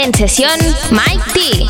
En sesión, Mike T.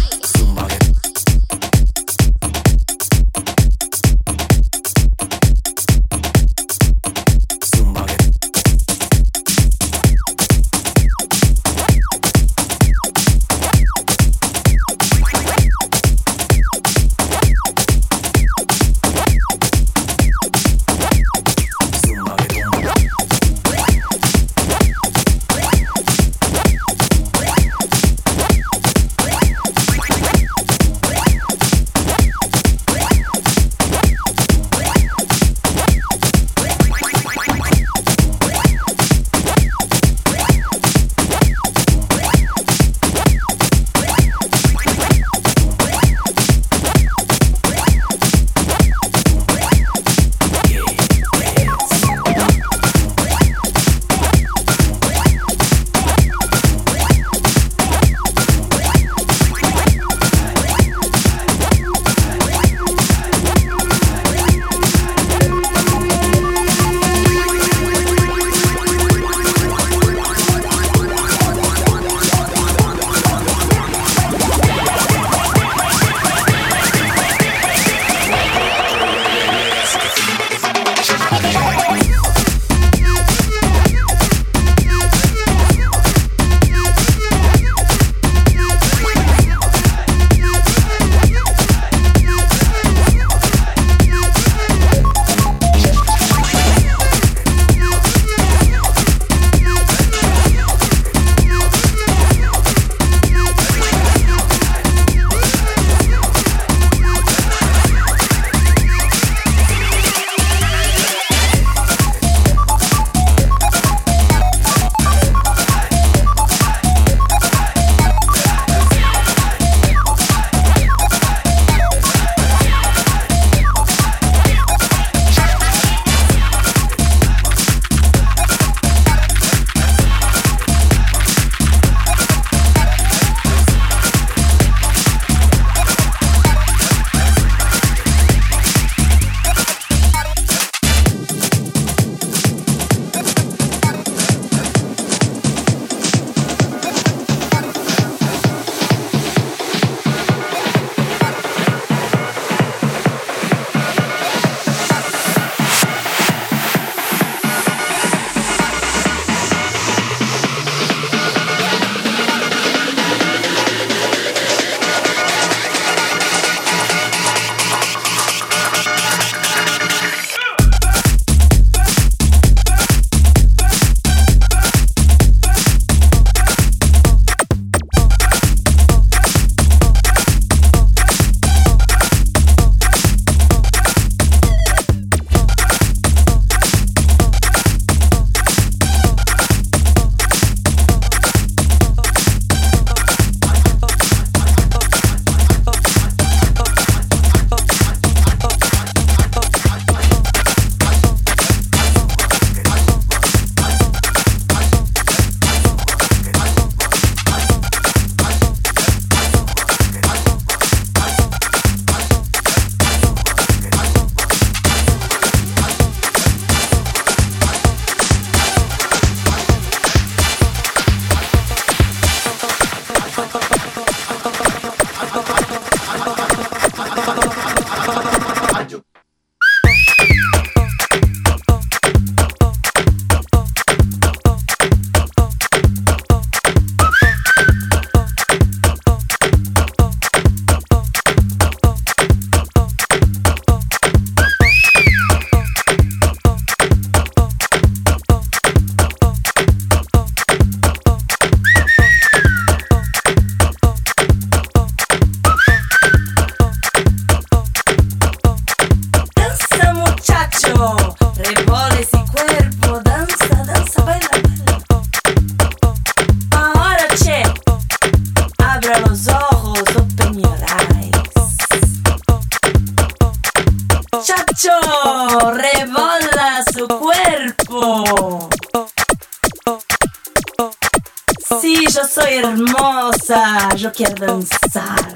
Yo quiero danzar.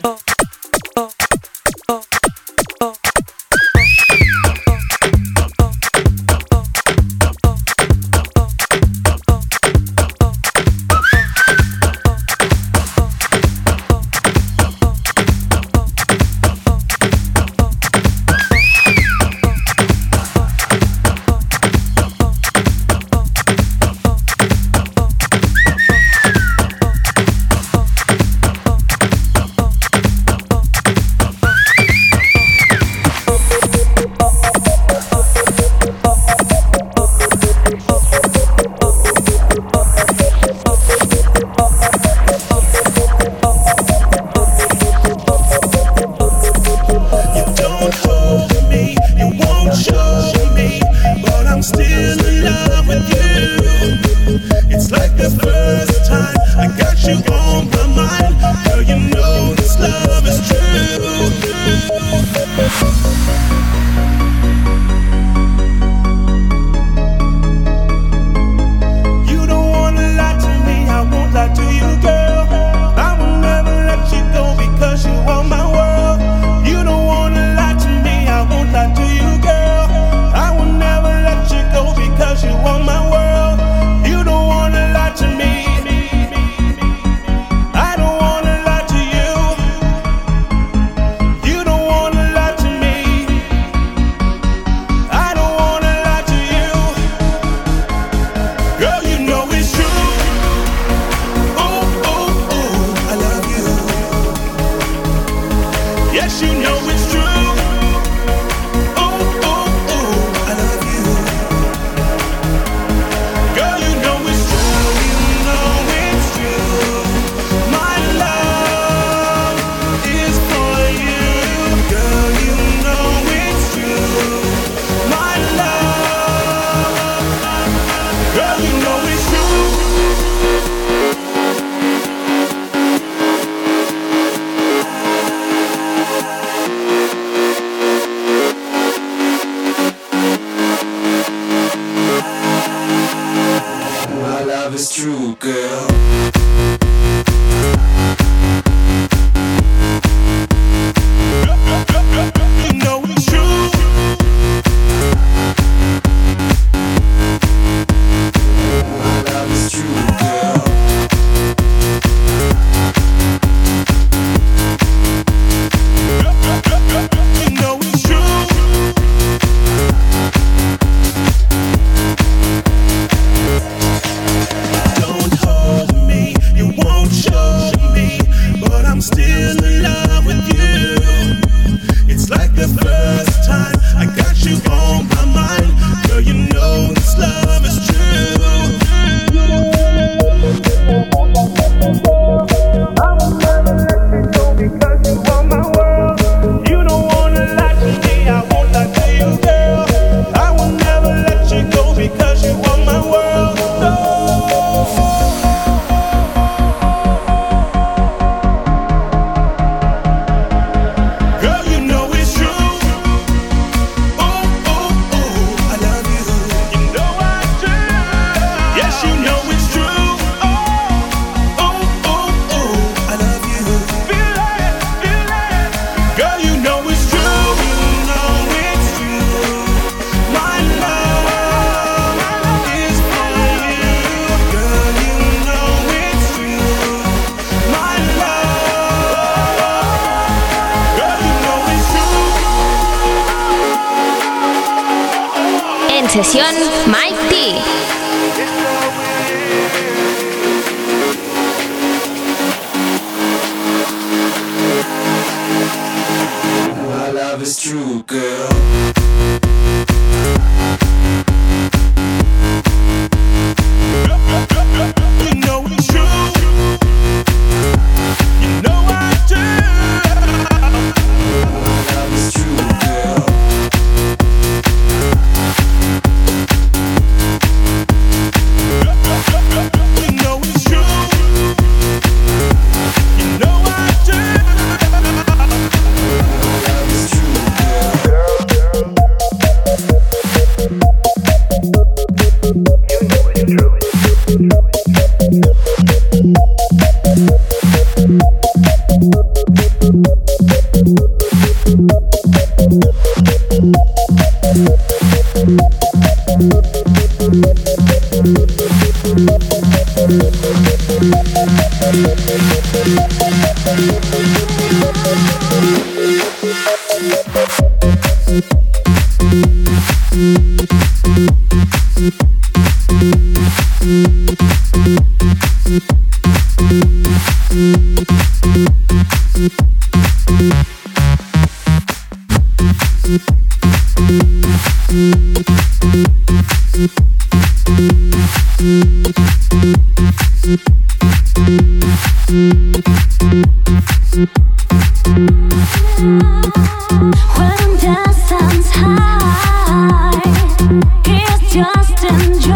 love with you. It's like the first time I got you on my mind. Girl, you know this love is true. You don't wanna lie to me, I won't lie to you, girl. I will never let you go because you are my world. You don't wanna lie to me, I won't lie to you, girl. I will never let you go because you are my world. You don't wanna lie to me. I don't wanna lie to you. You don't wanna lie to me. I don't wanna lie to you. Girl, you know it's true. Ooh, ooh, ooh, I love you. Yes, you know it's true. Ooh, ooh, ooh, I love you. Girl, you know it's true. You know it's true. My love is for you. Girl, you know it's true. My love. Girl, you know it's true. My love is true, girl. You know it's true. My love is true, girl. You know it's true. Don't hold me, you won't show me, but I'm still in love with you. It's like the first time I got you on my mind. Girl, you know this love is true. I will never let you go because you are my world. You don't wanna lie to me, I won't lie to you, girl. I will never let you go because you are my world. Girl, you know it's true. Ooh, ooh, ooh, I love you. You know I do. Yes, you know it's true. Ooh, ooh, ooh, ooh, I love you. Feel it, feel it. Girl, you know it's true. You know it's true. My love is for you. Girl, you know it's true. My love. Girl, you know it's true. En sesión, Mike T. My love is true, girl. You know it's true. You know I do. My love is true, girl. You know it's true. You know I do. My love is true, girl. When the sun's high, it's just enjoy.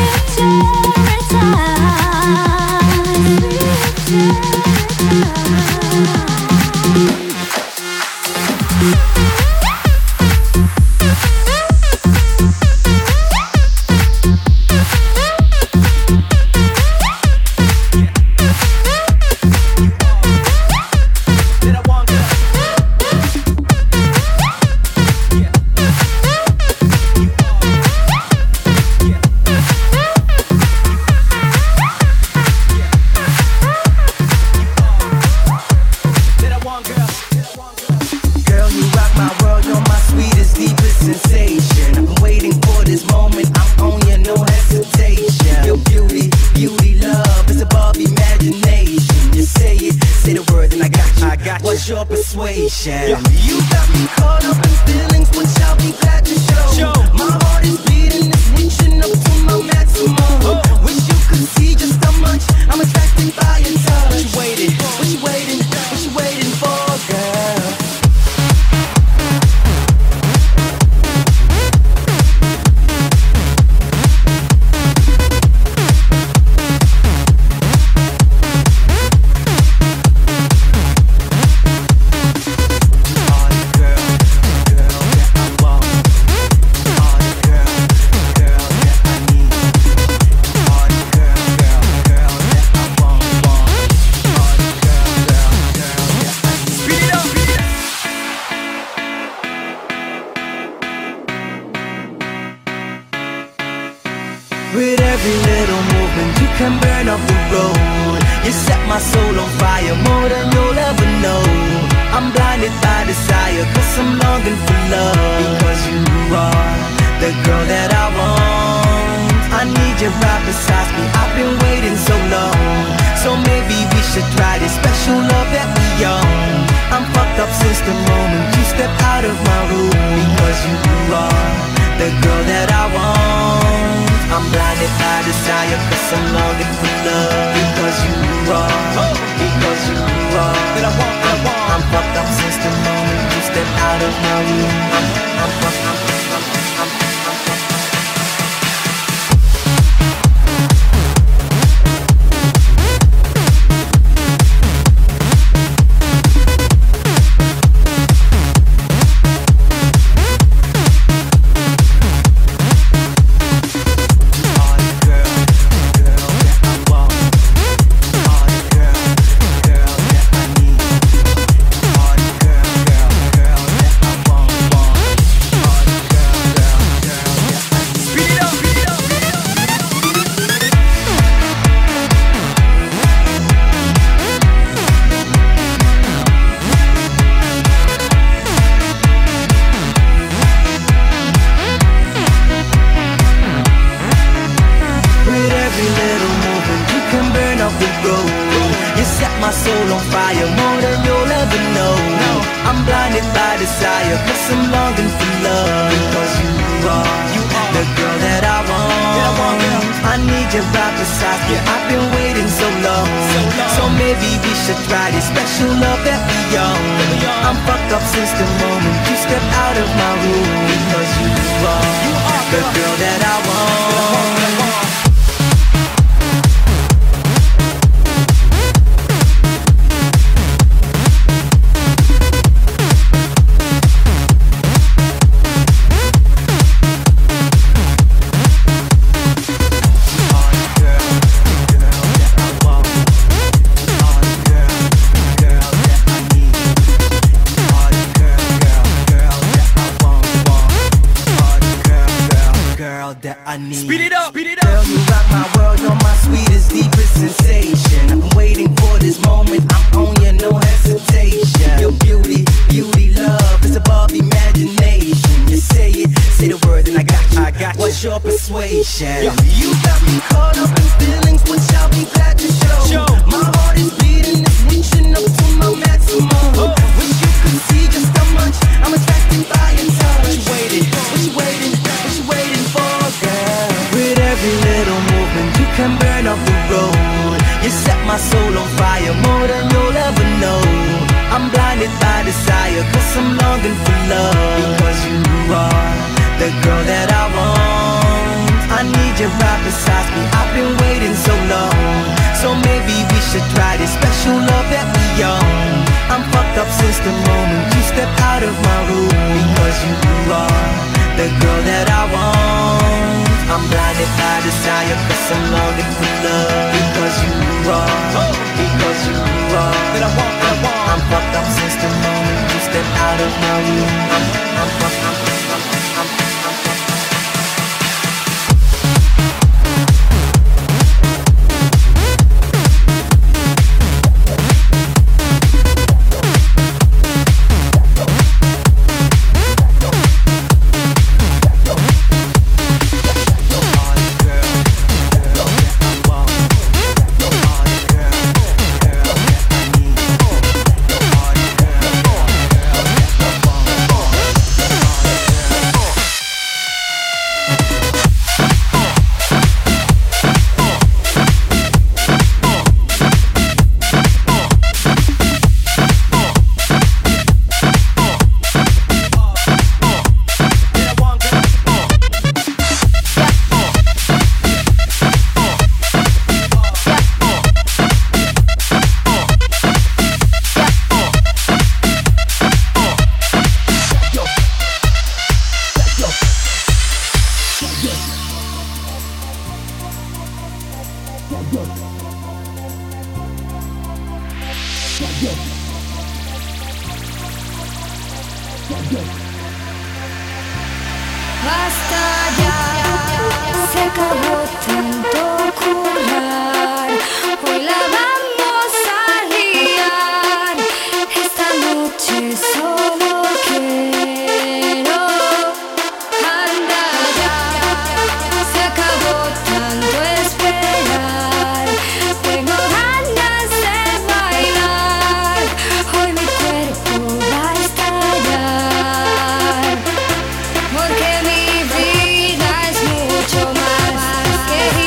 longing for love because you are the girl that I want. I I need you right beside me. I've been waiting so long. So maybe we should try this special love that we own. I'm fucked up since the moment you stepped out of my room. Because you are the girl that I want. I'm blinded by desire, 'cause I'm longing for love. Because you are, because you are that I want, that I want. I'm fucked up since the moment you stepped out of my room. Basta ya, se acabó tanto curar. Hoy la vamos a liar. Esta noche solo quiero andar ya. Se acabó tanto esperar. Tengo ganas de bailar. Hoy mi cuerpo va a estallar. Porque mi vida es mucho más que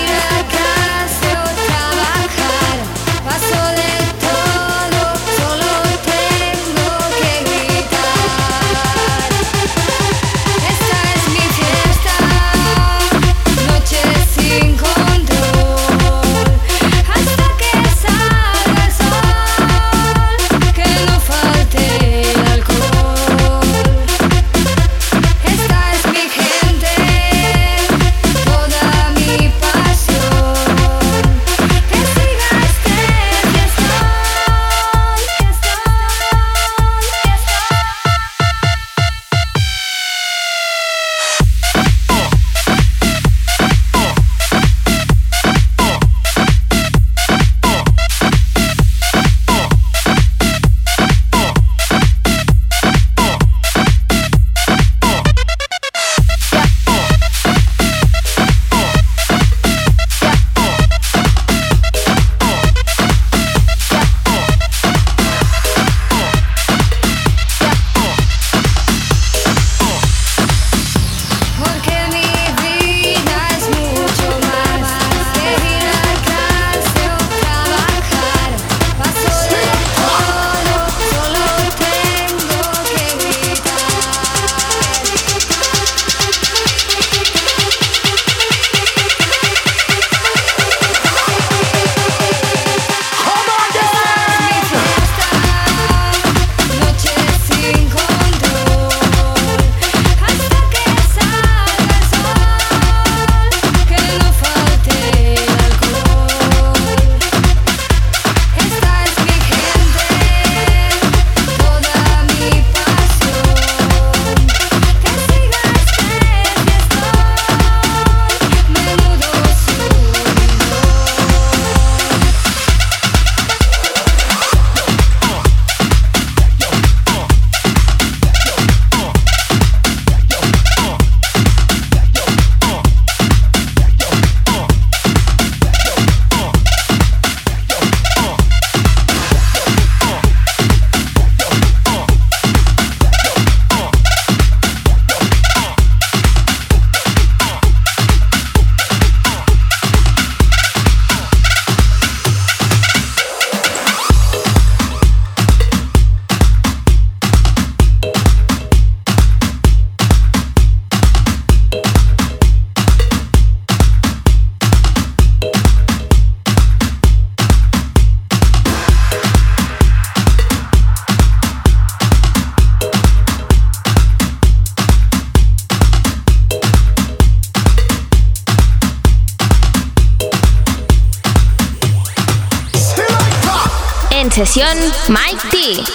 sesión Mike T.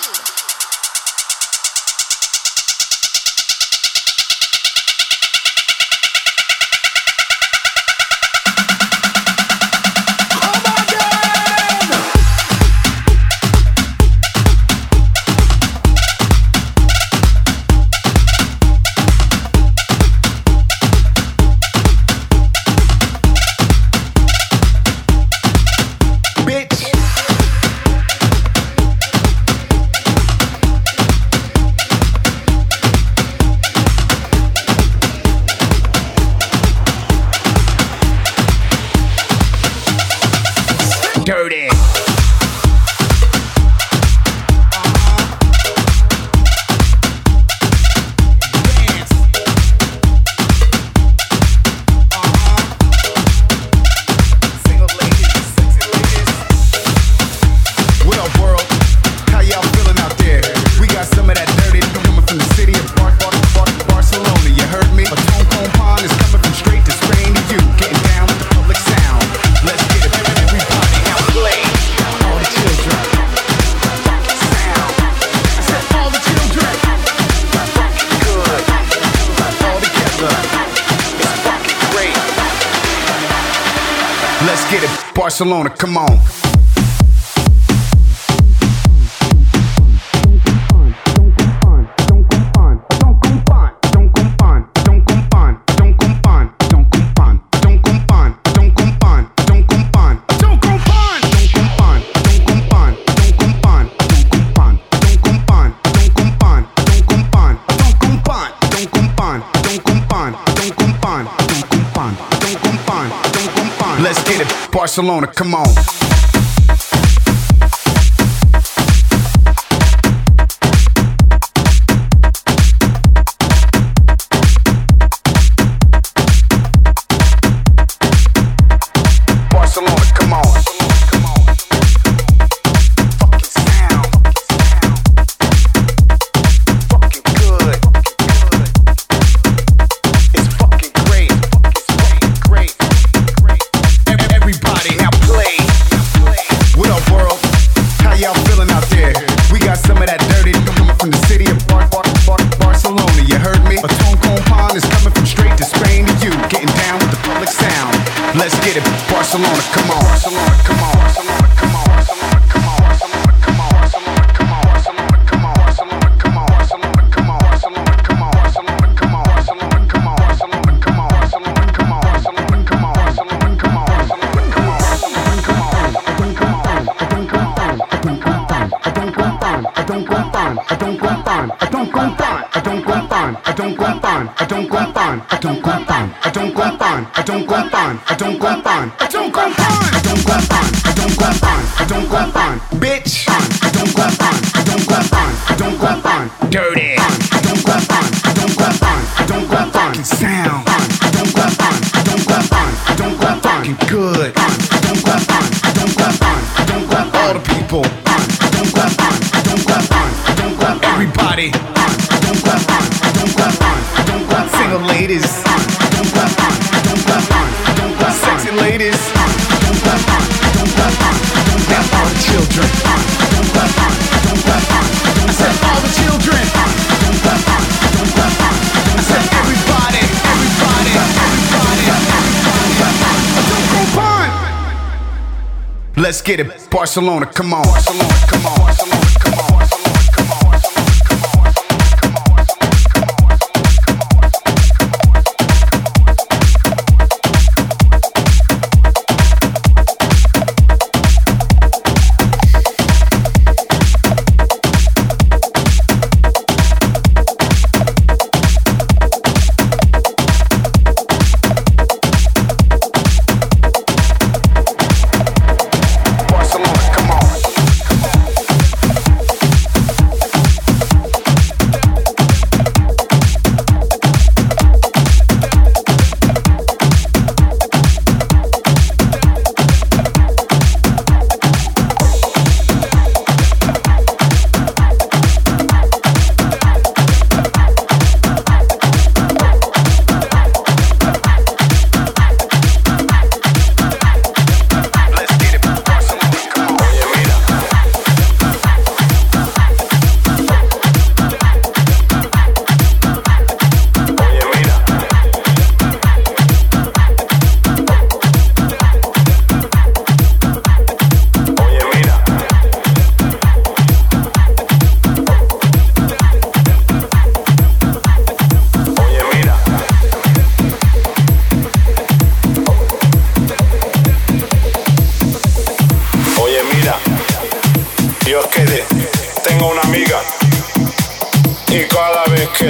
Dirty. Let's get it, Barcelona, come on. Let's get it, Barcelona, come on. Barcelona, come on. Fucking sound. Fucking good. It's fucking great. It's fucking great. Everybody now play. What up, world? How y'all feeling out there? We got some of that dirty coming from the city of Barcelona. You heard me? A tone compound is coming from straight to Spain to you. Getting down with the public sound. Let's get it, Barcelona, come on. Barcelona, come on. Barcelona, come on. Barcelona, come on. Barcelona, come on. Barcelona, come on. Barcelona, come on. Barcelona, come on. Barcelona, come on. Barcelona, come on. Barcelona, come on. Barcelona, come on. Barcelona, come on. Barcelona, come on. Barcelona, come on. Barcelona, come on. Bitch, dirty, fucking sound, fucking good, all the people, everybody, single ladies, sexy ladies, now all the children. I said all the children. I said everybody. Let's get it, Barcelona, come on. Barcelona, come on. Barcelona, come on.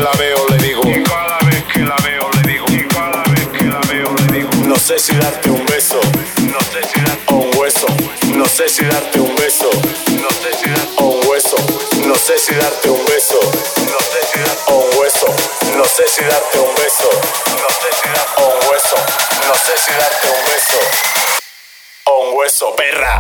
la veo le digo. Y cada vez que la veo le digo. Y cada vez que la veo le digo. No sé si darte un beso, No sé si darte o un hueso. No sé si darte un beso, no sé si darte o un hueso. No sé si darte un beso, no sé si darte o un hueso. No sé si darte un beso, no sé si darte o un hueso. No sé si darte un beso, o un hueso, perra.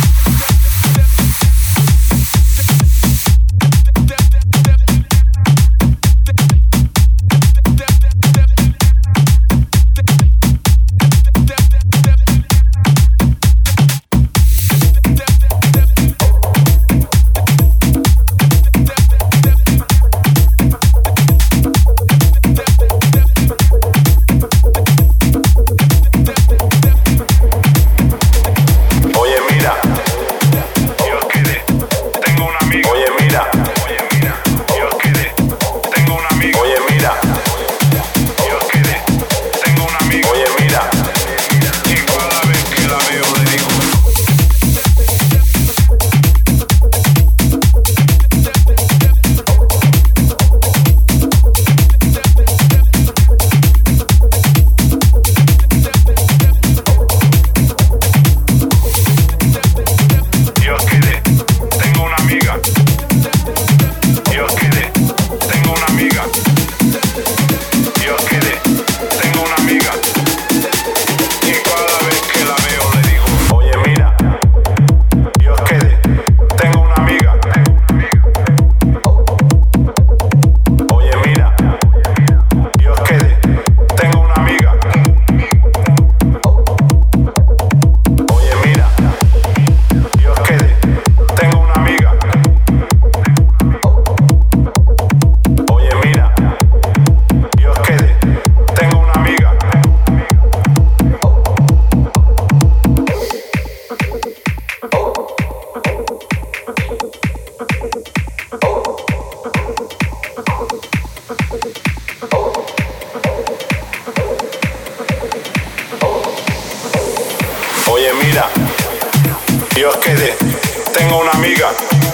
Dios quede, tengo una amiga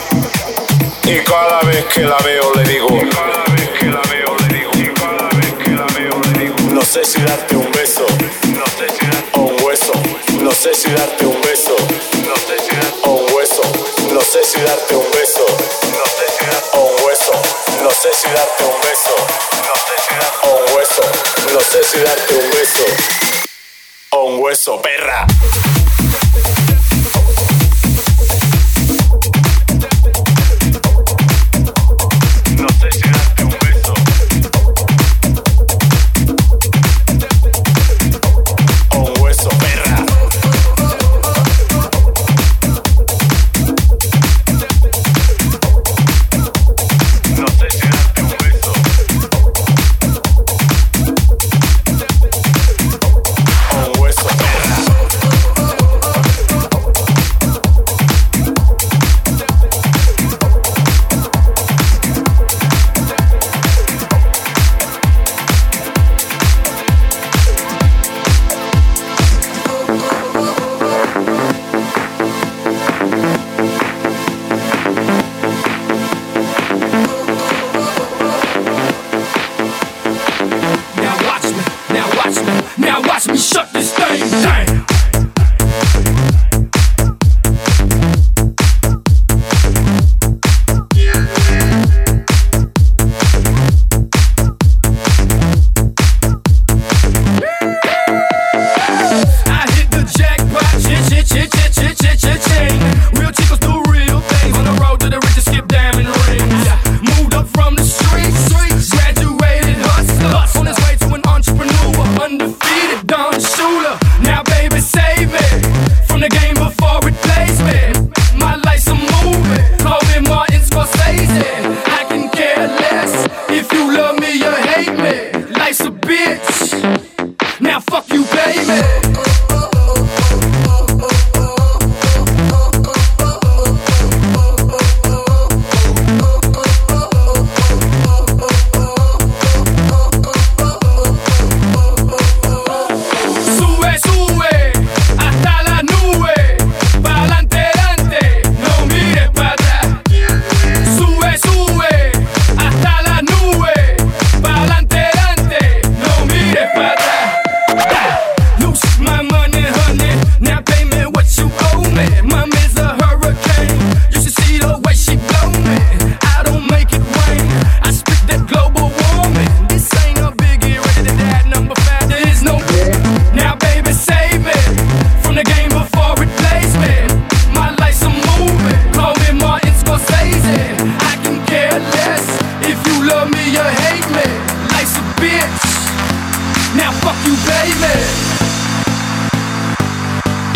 y cada vez que la veo le digo. cada vez que la veo le digo. Y cada vez que la veo le digo. No sé si darte un beso, No sé si darte o un hueso. No sé si darte un beso, no sé si darte o un hueso. No sé si darte un beso, no sé si darte o un hueso. No sé si darte un beso, no sé si darte o un hueso. No sé si darte un beso, o un hueso, perra. no sé si darte un beso. O un hueso, perra. No sé si darte un beso. O un hueso, perra.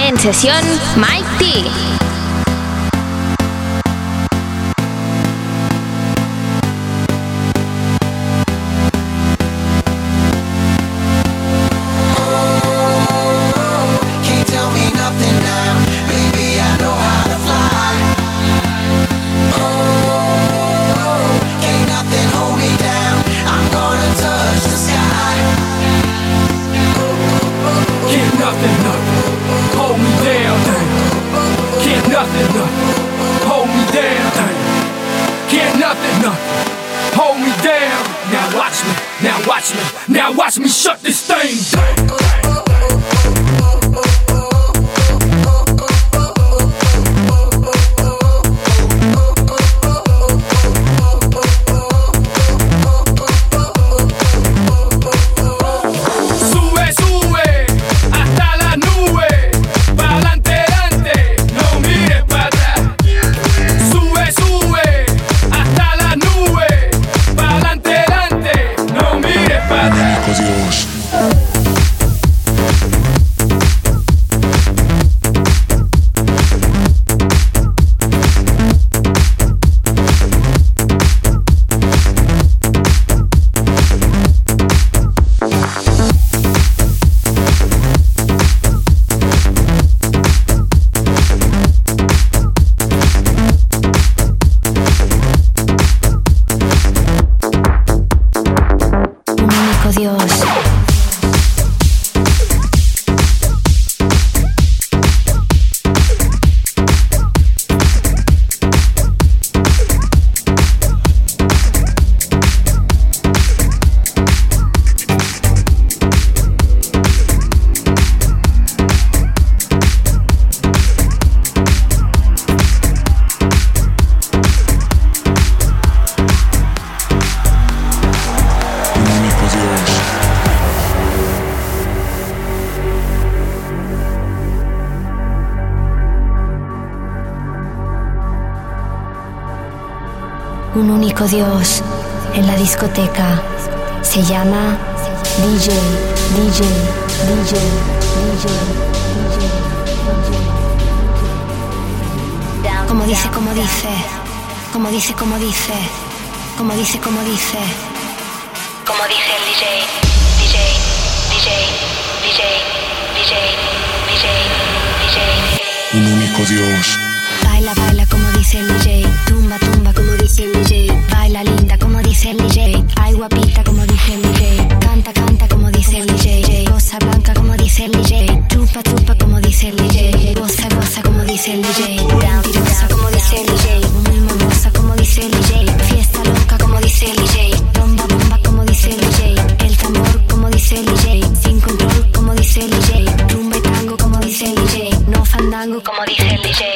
En sesión Mike T. Now watch me shut this thing down. Un único Dios en la discoteca se llama DJ. Como dice el DJ. Un único Dios. Baila, baila como dice el DJ. Tumba, tumba como dice el DJ. Baila linda como dice el DJ. Ay guapita como dice el DJ. Canta, canta como dice el DJ. Goza blanca como dice el DJ. Chupa, chupa como dice el DJ. Goza, goza como dice el DJ. Mentirosa como dice el DJ. Muy mamosa como dice el DJ. Fiesta loca como dice el DJ. Bomba, bomba como dice el DJ. El tambor como dice el DJ. Sin control como dice el DJ. Rumba y tango como dice el DJ. No fandango como dice el DJ.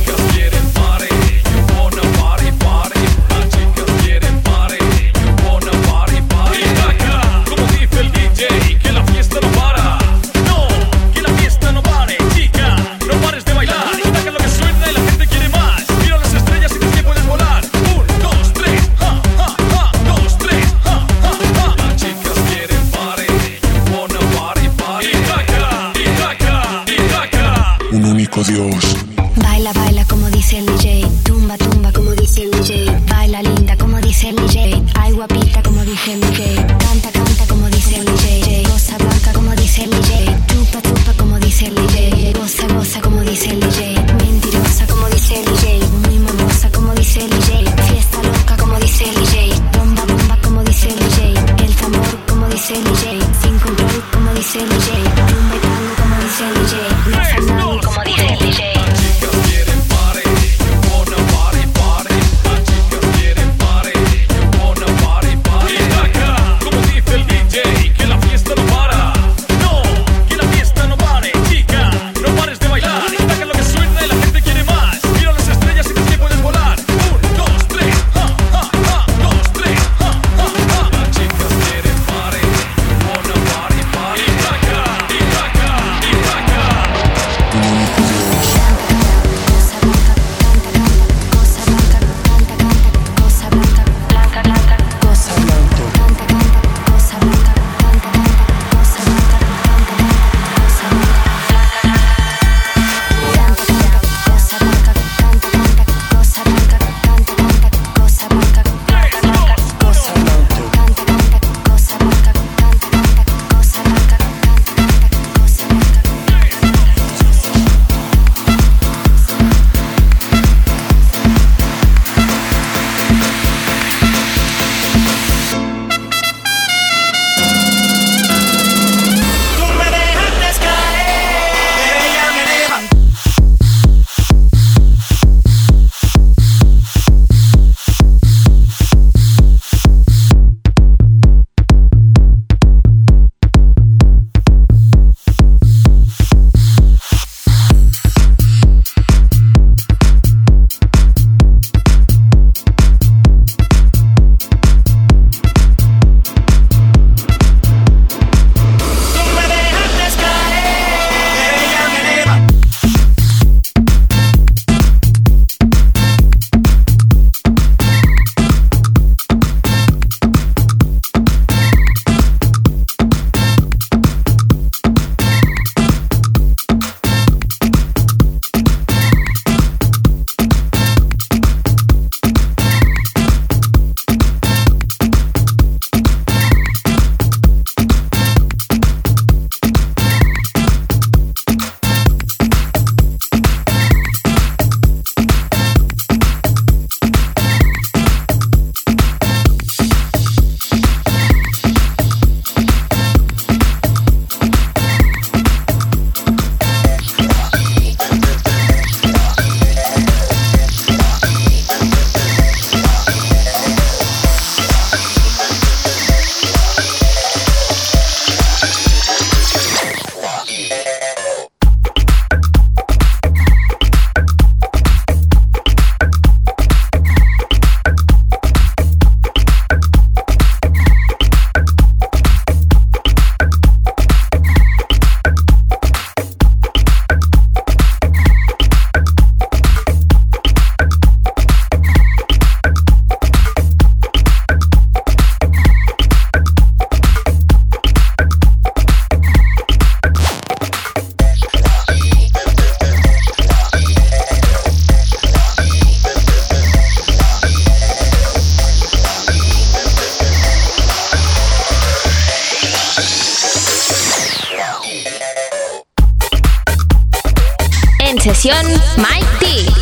Un único Dios. Baila, baila como dice el DJ. Tumba, tumba como dice el DJ. Baila linda como dice el DJ. Ay guapita como dice el DJ. Canta, canta como dice el DJ. Goza blanca como dice el DJ. Chupa, chupa como dice el DJ. Goza, goza como dice el DJ. Mentirosa como dice el DJ. Muy mamosa como dice el DJ. Fiesta loca como dice el DJ. Bomba, bomba como dice el DJ. El tambor como dice el DJ. Sin control como dice el DJ. Rumba y tango como dice el DJ. No fandango como dice el DJ. En sesión, Mike T.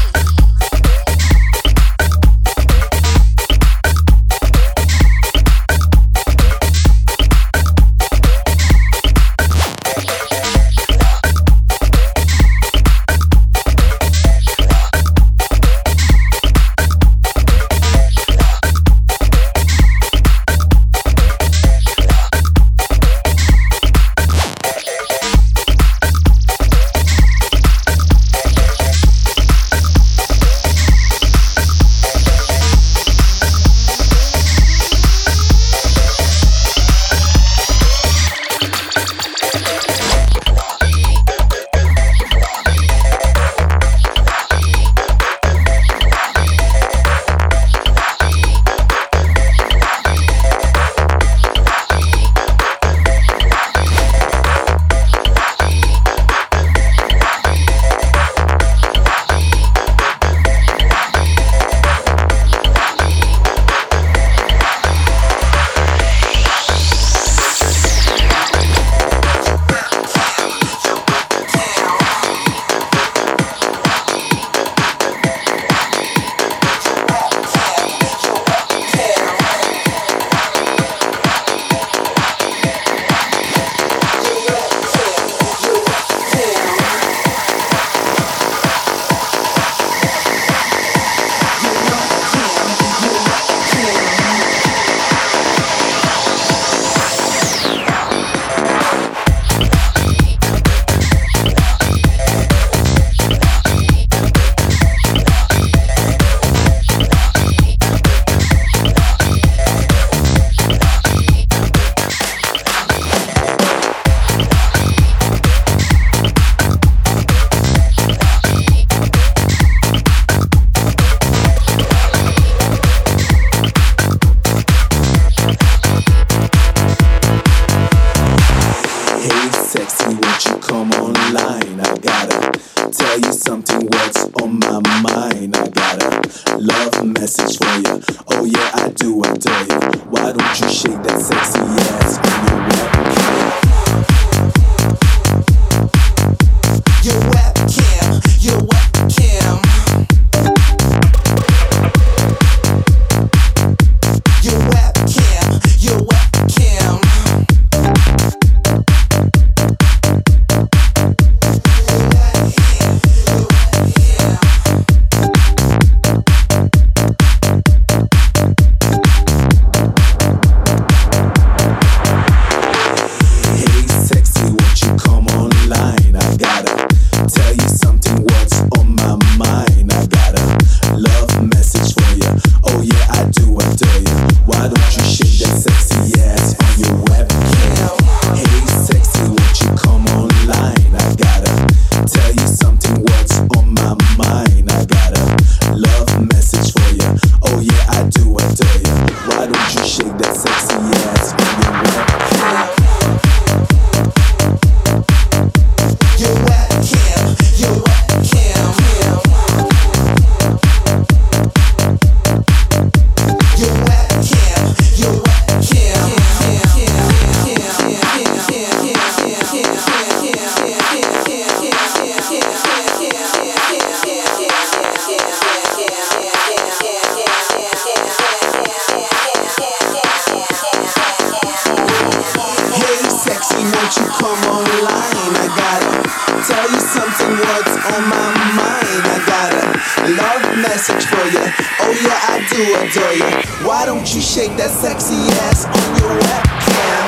Message for you. Oh yeah, I do adore you. Why don't you shake that sexy ass on your webcam?